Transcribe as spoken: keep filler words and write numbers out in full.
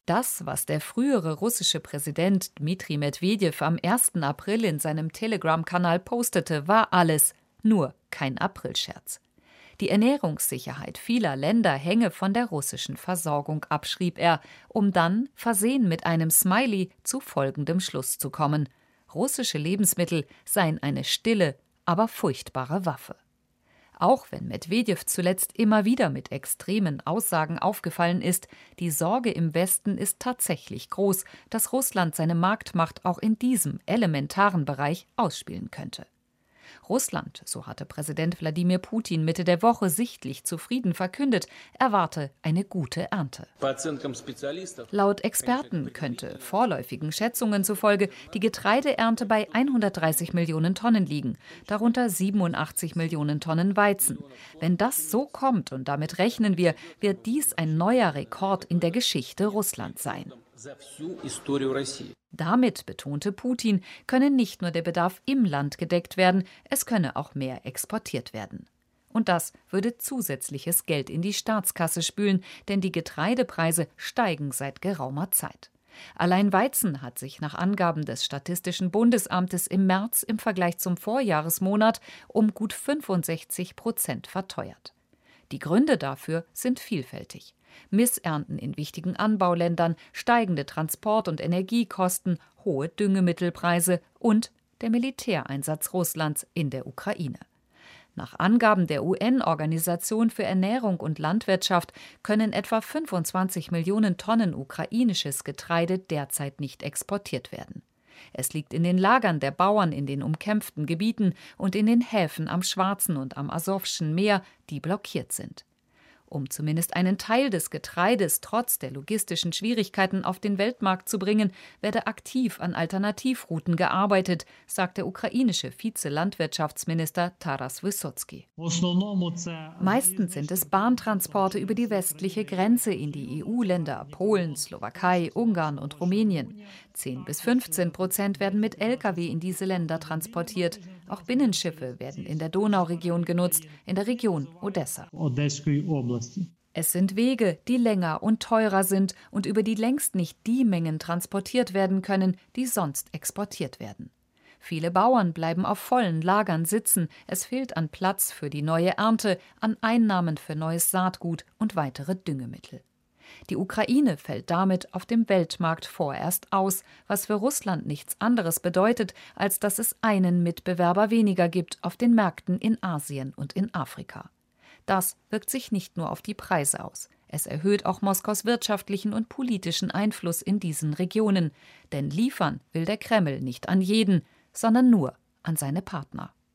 Das, was der frühere russische Präsident Dmitri Medwedew am ersten April in seinem Telegram-Kanal postete, war alles, nur kein Aprilscherz. Die Ernährungssicherheit vieler Länder hänge von der russischen Versorgung ab, schrieb er, um dann, versehen mit einem Smiley, zu folgendem Schluss zu kommen: Russische Lebensmittel seien eine stille, aber furchtbare Waffe. Auch wenn Medwedew zuletzt immer wieder mit extremen Aussagen aufgefallen ist, die Sorge im Westen ist tatsächlich groß, dass Russland seine Marktmacht auch in diesem elementaren Bereich ausspielen könnte. Russland, so hatte Präsident Wladimir Putin Mitte der Woche sichtlich zufrieden verkündet, erwarte eine gute Ernte. Laut Experten könnte vorläufigen Schätzungen zufolge die Getreideernte bei hundertdreißig Millionen Tonnen liegen, darunter siebenundachtzig Millionen Tonnen Weizen. Wenn das so kommt, und damit rechnen wir, wird dies ein neuer Rekord in der Geschichte Russlands sein. Damit, betonte Putin, könne nicht nur der Bedarf im Land gedeckt werden, es könne auch mehr exportiert werden. Und das würde zusätzliches Geld in die Staatskasse spülen, denn die Getreidepreise steigen seit geraumer Zeit. Allein Weizen hat sich nach Angaben des Statistischen Bundesamtes im März im Vergleich zum Vorjahresmonat um gut fünfundsechzig Prozent verteuert. Die Gründe dafür sind vielfältig. Missernten in wichtigen Anbauländern, steigende Transport- und Energiekosten, hohe Düngemittelpreise und der Militäreinsatz Russlands in der Ukraine. Nach Angaben der U N-Organisation für Ernährung und Landwirtschaft können etwa fünfundzwanzig Millionen Tonnen ukrainisches Getreide derzeit nicht exportiert werden. Es liegt in den Lagern der Bauern in den umkämpften Gebieten und in den Häfen am Schwarzen und am Asowschen Meer, die blockiert sind. Um zumindest einen Teil des Getreides trotz der logistischen Schwierigkeiten auf den Weltmarkt zu bringen, werde aktiv an Alternativrouten gearbeitet, sagt der ukrainische Vize-Landwirtschaftsminister Taras Wyssotsky. Meistens sind es Bahntransporte über die westliche Grenze in die E U-Länder Polen, Slowakei, Ungarn und Rumänien. zehn bis fünfzehn Prozent werden mit L K W in diese Länder transportiert. Auch Binnenschiffe werden in der Donauregion genutzt, in der Region Odessa. Es sind Wege, die länger und teurer sind und über die längst nicht die Mengen transportiert werden können, die sonst exportiert werden. Viele Bauern bleiben auf vollen Lagern sitzen, es fehlt an Platz für die neue Ernte, an Einnahmen für neues Saatgut und weitere Düngemittel. Die Ukraine fällt damit auf dem Weltmarkt vorerst aus, was für Russland nichts anderes bedeutet, als dass es einen Mitbewerber weniger gibt auf den Märkten in Asien und in Afrika. Das wirkt sich nicht nur auf die Preise aus. Es erhöht auch Moskaus wirtschaftlichen und politischen Einfluss in diesen Regionen. Denn liefern will der Kreml nicht an jeden, sondern nur an seine Partner.